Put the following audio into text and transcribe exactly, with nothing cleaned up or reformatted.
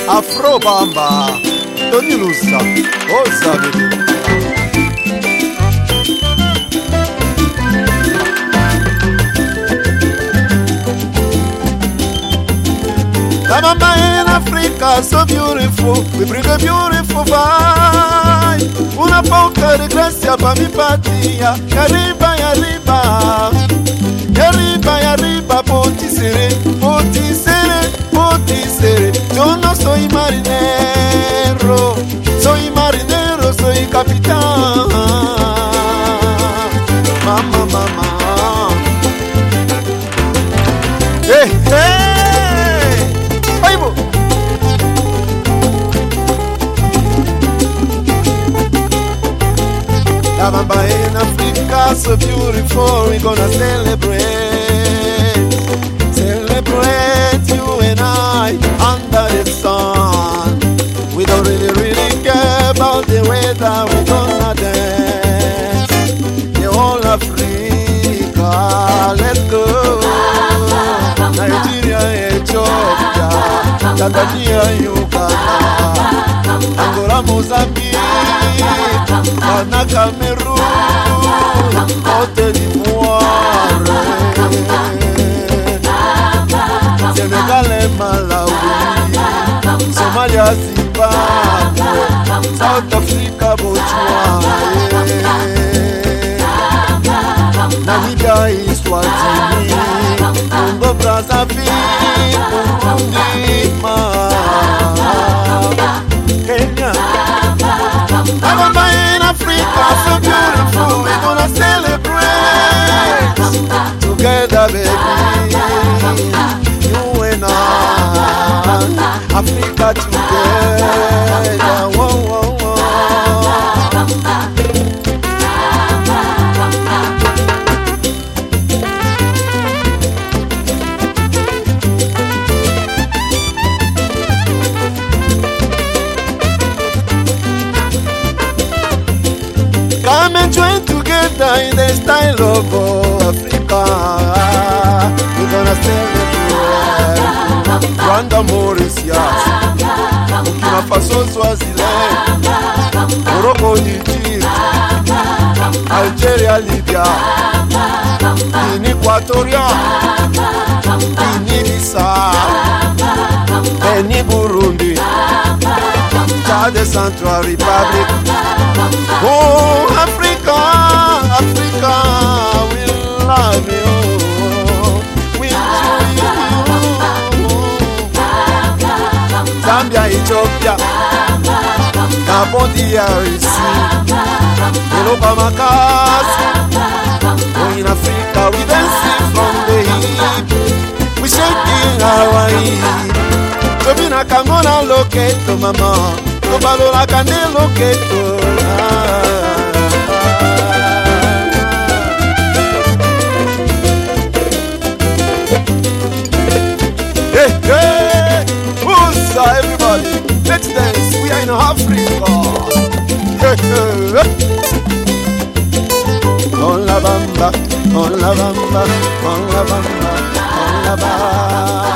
Afro Bamba, Tony Lusa, Oza baby. La mama in Africa, so beautiful, we bring a beautiful vibe. Una poca de gracia pa mi patia, yariba, yariba. Yariba, yariba, potisere, potisere, potisere. Yo no soy marinero, soy marinero, soy capitán. Mama, mama. Hey, hey. Bible. La bamba in Africa, so beautiful, we gonna celebrate. Celebrate you and I under the sun. We don't really, really care about the weather, we gonna dance. The whole Africa, let's go. Nigeria, Ethiopia, Tanzania, Uganda, Angola, Mozambique, Ghana, Cameroon, Côte d'Ivoire, Sénégal et Malawi, Somalia, Zimbabwe, South Africa, Botswana, Namibia, Eswatini, Congo, Brazzaville, Burundi, Kenya. Mama in Africa, so beautiful, we're gonna celebrate together, baby. You and I, Africa together. Whoa, whoa, whoa. Come and join together in the style of Africa. We're gonna celebrate Rwanda, Mauritius, Burkina Faso, Swaziland, Morocco, Egypt, Algeria, Libya, Guinea Equatorial, Guinea-Bissau, Benin, Burundi, Chad, Central Republic. Oh, Africa, Africa, we love you, we enjoy you. Zambia, Ethiopia, Gabon, D R C, Europa, Makasi. Oh, in Africa, we dancing from the hip, we shaking our hip. Jobina Kangona loketo, mama. Balola Canelo Keto. Hey, hey, who's everybody? Let's dance. We are in Africa. Hey, hey. On la bamba, on la bamba, on la bamba, on la bamba.